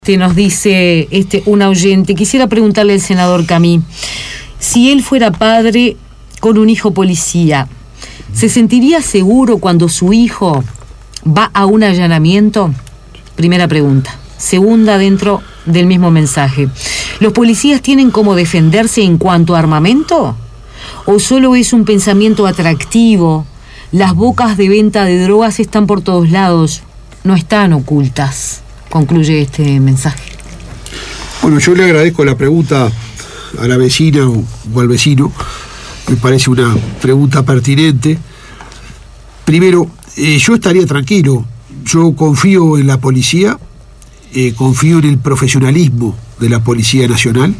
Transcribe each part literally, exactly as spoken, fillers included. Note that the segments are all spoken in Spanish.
Te nos dice este un oyente, quisiera preguntarle al senador Camí, si él fuera padre con un hijo policía, ¿se sentiría seguro cuando su hijo va a un allanamiento? Primera pregunta. Segunda, dentro del mismo mensaje, ¿los policías tienen cómo defenderse en cuanto a armamento? ¿O solo es un pensamiento atractivo? Las bocas de venta de drogas están por todos lados, no están ocultas. Concluye este mensaje. Bueno, yo le agradezco la pregunta a la vecina o, o al vecino. Me parece una pregunta pertinente. Primero, eh, yo estaría tranquilo. Yo confío en la policía, eh, confío en el profesionalismo de la Policía Nacional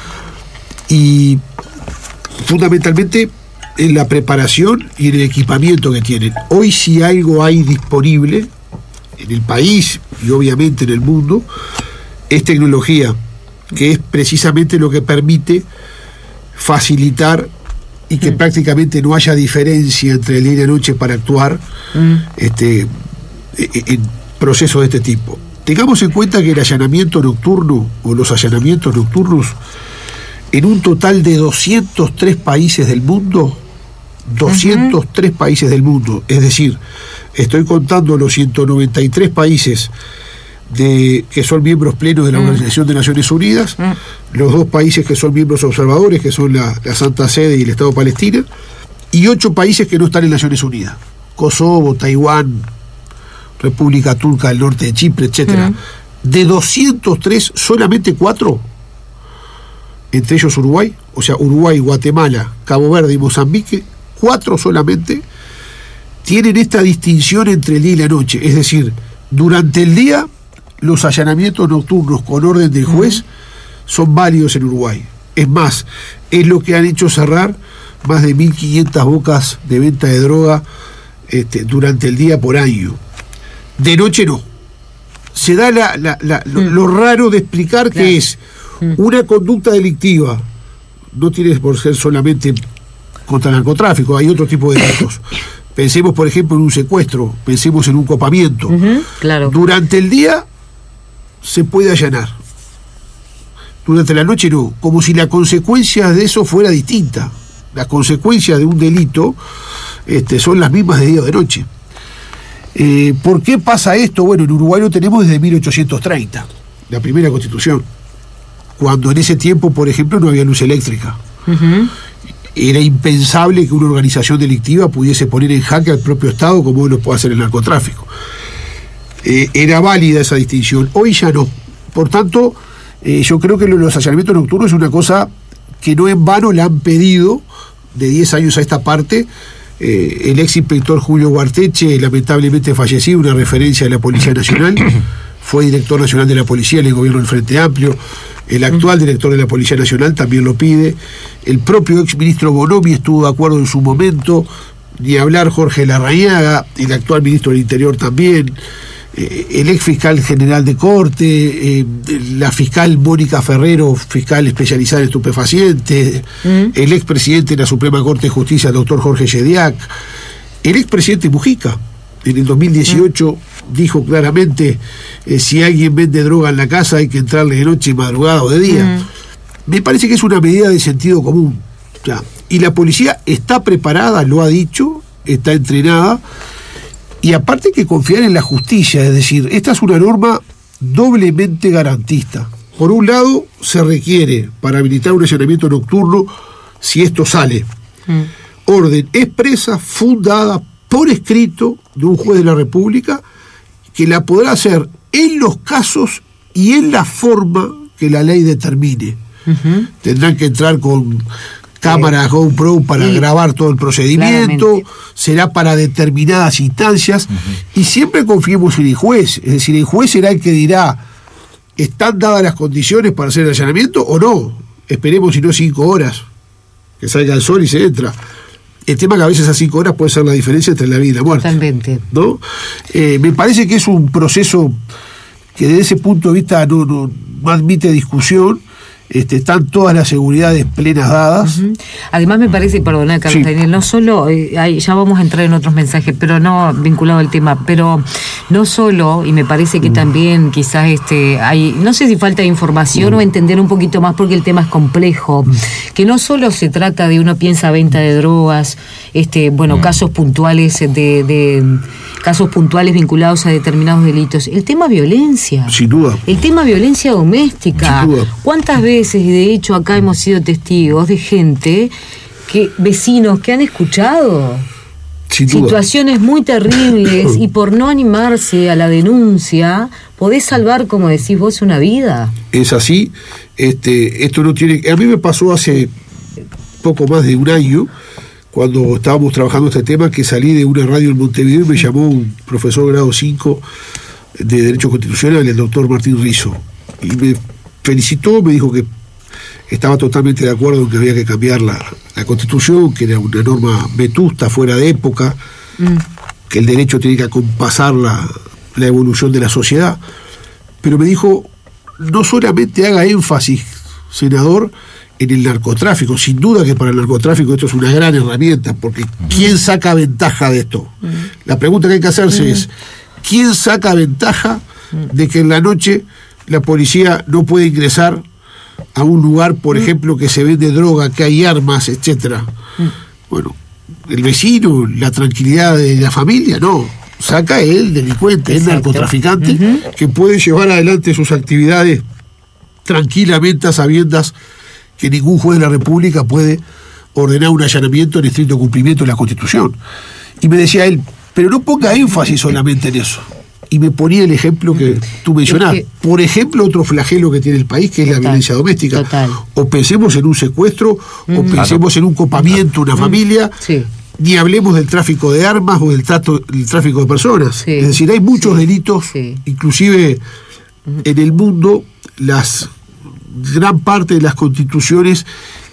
y fundamentalmente en la preparación y en el equipamiento que tienen. Hoy, si algo hay disponible en el país y obviamente en el mundo, es tecnología, que es precisamente lo que permite facilitar y que mm. prácticamente no haya diferencia entre el día y la noche para actuar mm. este, en procesos de este tipo. Tengamos en cuenta que el allanamiento nocturno o los allanamientos nocturnos en un total de doscientos tres países del mundo, doscientos tres uh-huh. países del mundo, es decir, estoy contando los ciento noventa y tres países de, que son miembros plenos de la uh-huh. Organización de Naciones Unidas, uh-huh. los dos países que son miembros observadores, que son la, la Santa Sede y el Estado de Palestina, y ocho países que no están en Naciones Unidas: Kosovo, Taiwán, República Turca del Norte de Chipre, etcétera. Uh-huh. De doscientos tres, solamente cuatro, entre ellos Uruguay, o sea, Uruguay, Guatemala, Cabo Verde y Mozambique, cuatro solamente tienen esta distinción entre el día y la noche. Es decir, durante el día los allanamientos nocturnos con orden del juez uh-huh. son válidos en Uruguay. Es más, es lo que han hecho cerrar más de mil quinientas bocas de venta de droga este, durante el día por año. De noche no. Se da la, la, la, uh-huh. lo, lo raro de explicar claro. que es uh-huh. una conducta delictiva. No tiene por ser solamente contra el narcotráfico, hay otro tipo de delitos. Pensemos, por ejemplo, en un secuestro, pensemos en un copamiento. Uh-huh, claro. Durante el día se puede allanar. Durante la noche no, como si la consecuencia de eso fuera distinta. Las consecuencias de un delito este, son las mismas de día o de noche. Eh, ¿Por qué pasa esto? Bueno, en Uruguay lo tenemos desde mil ochocientos treinta, la primera constitución, cuando en ese tiempo, por ejemplo, no había luz eléctrica. Uh-huh. Era impensable que una organización delictiva pudiese poner en jaque al propio Estado como hoy lo puede hacer el narcotráfico. Eh, era válida esa distinción, hoy ya no. Por tanto, eh, yo creo que los allanamientos nocturnos es una cosa que no en vano la han pedido de diez años a esta parte. Eh, el ex inspector Julio Guarteche, lamentablemente fallecido, una referencia de la Policía Nacional, fue director nacional de la policía en el gobierno del Frente Amplio. El actual director de la Policía Nacional también lo pide. El propio ex ministro Bonomi estuvo de acuerdo en su momento. Ni hablar Jorge Larrañaga, el actual ministro del Interior también. Eh, el ex fiscal general de Corte, eh, la fiscal Mónica Ferrero, fiscal especializada en estupefacientes, mm. el ex presidente de la Suprema Corte de Justicia, el doctor Jorge Yediak, el ex presidente Mujica. En el dos mil dieciocho mm. dijo claramente, eh, si alguien vende droga en la casa hay que entrarle de noche, madrugada o de día. Mm. Me parece que es una medida de sentido común. O sea, y la policía está preparada, lo ha dicho, está entrenada, y aparte hay que confiar en la justicia. Es decir, esta es una norma doblemente garantista. Por un lado, se requiere, para habilitar un allanamiento nocturno, si esto sale, mm. orden expresa, fundada, por escrito de un juez de la República, que la podrá hacer en los casos y en la forma que la ley determine. Uh-huh. Tendrán que entrar con cámaras sí. GoPro para sí. grabar todo el procedimiento, claramente. Será para determinadas instancias, uh-huh. y siempre confiemos en el juez. Es decir, el juez será el que dirá, ¿están dadas las condiciones para hacer el allanamiento o no? Esperemos si no cinco horas, que salga el sol y se entra. El tema que a veces a cinco horas puede ser la diferencia entre la vida y la muerte. Totalmente. ¿No? Eh, me parece que es un proceso que desde ese punto de vista no, no, no admite discusión, Este, están todas las seguridades plenas dadas. Uh-huh. Además me parece, perdona Carlos sí. Daniel, no solo, eh, hay, ya vamos a entrar en otros mensajes, pero no vinculado al tema, pero no solo, y me parece que uh-huh. también quizás este hay, no sé si falta de información uh-huh. o entender un poquito más porque el tema es complejo, uh-huh. que no solo se trata de uno piensa venta de drogas, este bueno, uh-huh. casos puntuales de, de casos puntuales vinculados a determinados delitos, el tema violencia. Sin duda. El tema violencia doméstica. Sin duda. ¿Cuántas veces? Y de hecho acá hemos sido testigos de gente, que vecinos que han escuchado situaciones muy terribles y por no animarse a la denuncia, podés salvar, como decís vos, una vida. Es así. Este, esto no tiene... A mí me pasó hace poco más de un año, cuando estábamos trabajando este tema, que salí de una radio en Montevideo y me llamó un profesor grado cinco de Derecho Constitucional, el doctor Martín Rizzo, y me felicitó, me dijo que estaba totalmente de acuerdo en que había que cambiar la, la Constitución, que era una norma vetusta, fuera de época, mm. que el derecho tiene que acompasar la, la evolución de la sociedad. Pero me dijo, no solamente haga énfasis, senador, en el narcotráfico. Sin duda que para el narcotráfico esto es una gran herramienta, porque ¿quién saca ventaja de esto? Mm. La pregunta que hay que hacerse mm. es, ¿quién saca ventaja de que en la noche la policía no puede ingresar a un lugar, por mm. ejemplo, que se vende droga, que hay armas, etcétera? Mm. Bueno, el vecino, la tranquilidad de la familia, no. Saca el delincuente, Exacto. el narcotraficante, uh-huh. que puede llevar adelante sus actividades tranquilamente a sabiendas que ningún juez de la República puede ordenar un allanamiento en estricto cumplimiento de la Constitución. Y me decía él, pero no ponga énfasis solamente en eso. Y me ponía el ejemplo que tú mencionás. Es que, por ejemplo, otro flagelo que tiene el país, que es total, la violencia doméstica. Total. O pensemos en un secuestro, mm, o pensemos claro. en un copamiento, una mm, familia, sí. ni hablemos del tráfico de armas o del, trato, del tráfico de personas. Sí. Es decir, hay muchos sí. delitos, sí. inclusive mm. en el mundo, las gran parte de las constituciones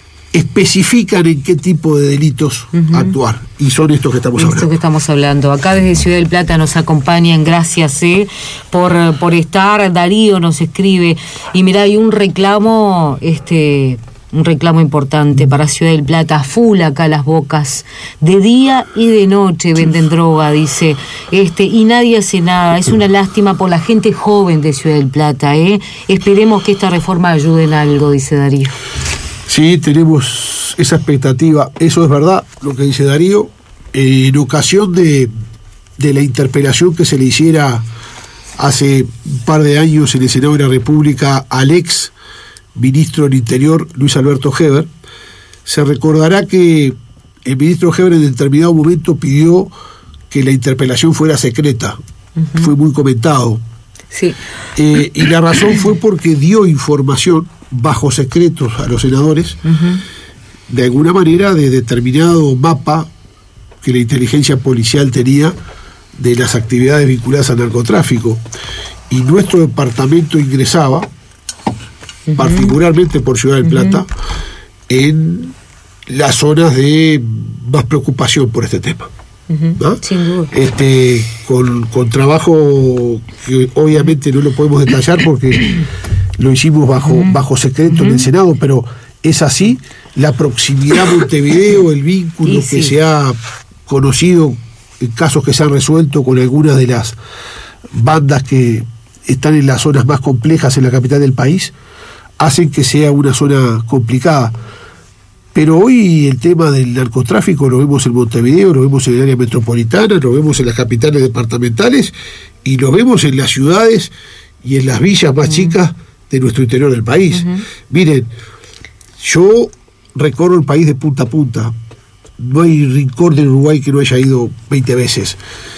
especifican en qué tipo de delitos uh-huh. actuar, y son estos que estamos hablando. Estos que estamos hablando. Acá desde Ciudad del Plata nos acompañan, gracias eh, por, por estar. Darío nos escribe, y mira, hay un reclamo, este, un reclamo importante para Ciudad del Plata, full acá Las Bocas, de día y de noche venden droga, dice, este, y nadie hace nada. Es una lástima por la gente joven de Ciudad del Plata, eh. Esperemos que esta reforma ayude en algo, dice Darío. Sí, tenemos esa expectativa. Eso es verdad, lo que dice Darío. Eh, en ocasión de, de la interpelación que se le hiciera hace un par de años en el Senado de la República al ex ministro del Interior, Luis Alberto Heber, se recordará que el ministro Heber en determinado momento pidió que la interpelación fuera secreta. Uh-huh. Fue muy comentado. Sí. Eh, y la razón fue porque dio información bajo secretos a los senadores, uh-huh. de alguna manera, de determinado mapa que la inteligencia policial tenía de las actividades vinculadas al narcotráfico. Y nuestro departamento ingresaba, uh-huh. particularmente por Ciudad del Plata, uh-huh. en las zonas de más preocupación por este tema. Uh-huh. ¿No? Sin duda. Este, con, con trabajo que obviamente no lo podemos detallar porque lo hicimos bajo, uh-huh. bajo secreto uh-huh. en el Senado, pero es así, la proximidad a Montevideo, el vínculo sí, que sí. se ha conocido en casos que se han resuelto con algunas de las bandas que están en las zonas más complejas en la capital del país, hacen que sea una zona complicada. Pero hoy el tema del narcotráfico lo vemos en Montevideo, lo vemos en el área metropolitana, lo vemos en las capitales departamentales y lo vemos en las ciudades y en las villas más uh-huh. chicas de nuestro interior del país. Uh-huh. Miren, yo recorro el país de punta a punta. No hay rincón del Uruguay que no haya ido veinte veces.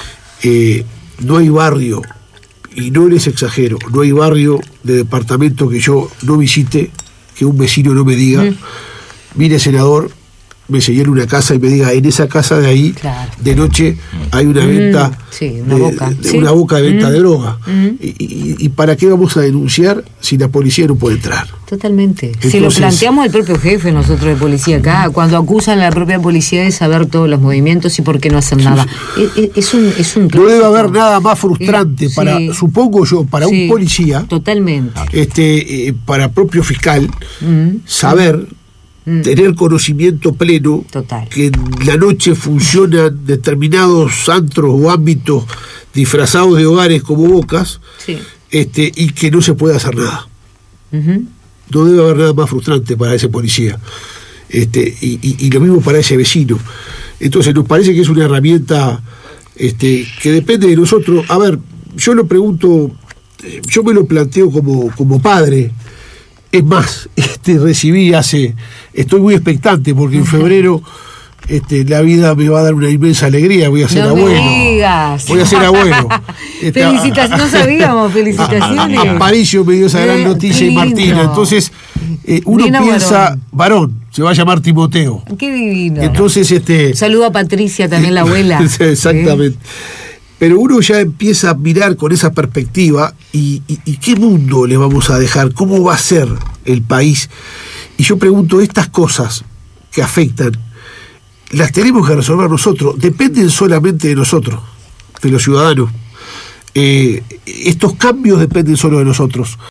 Eh, no hay barrio, y no les exagero, no hay barrio de departamento que yo no visite, que un vecino no me diga, uh-huh. mire, senador, me señale una casa y me diga, en esa casa de ahí, claro, de noche hay una venta, mm, sí, una de, boca, de ¿sí? una boca de venta mm, de droga. Mm. Y, y, ¿Y para qué vamos a denunciar si la policía no puede entrar? Totalmente. Entonces, si lo planteamos al propio jefe nosotros de policía acá, cuando acusan a la propia policía de saber todos los movimientos y por qué no hacen sí, nada. sí. Es, es un, es un No clásico. debe haber nada más frustrante sí, para, sí, supongo yo, para sí, un policía, totalmente, este, eh, para propio fiscal, mm, saber, mm, tener conocimiento pleno, total, que en la noche funcionan determinados antros o ámbitos disfrazados de hogares como bocas, sí. este, y que no se puede hacer nada. Ujú. No debe haber nada más frustrante para ese policía. Este, y, y, y lo mismo para ese vecino. Entonces nos parece que es una herramienta este, que depende de nosotros. A ver, yo lo pregunto, eh, yo me lo planteo como, como padre. Es más, este, recibí hace, estoy muy expectante porque en febrero este, la vida me va a dar una inmensa alegría, voy a ser No abuelo. me digas. Voy a ser abuelo. Este, Felicitaciones, no sabíamos, felicitaciones. Aparicio me dio esa gran Eh, noticia qué y Martina. lindo. Entonces, eh, uno Bien a piensa, varón. varón, se va a llamar Timoteo. Qué divino. Entonces, este. Saludo a Patricia, también la abuela. Exactamente. Pero uno ya empieza a mirar con esa perspectiva y, y, y qué mundo le vamos a dejar, cómo va a ser el país. Y yo pregunto, estas cosas que afectan, las tenemos que resolver nosotros, dependen solamente de nosotros, de los ciudadanos. Eh, estos cambios dependen solo de nosotros.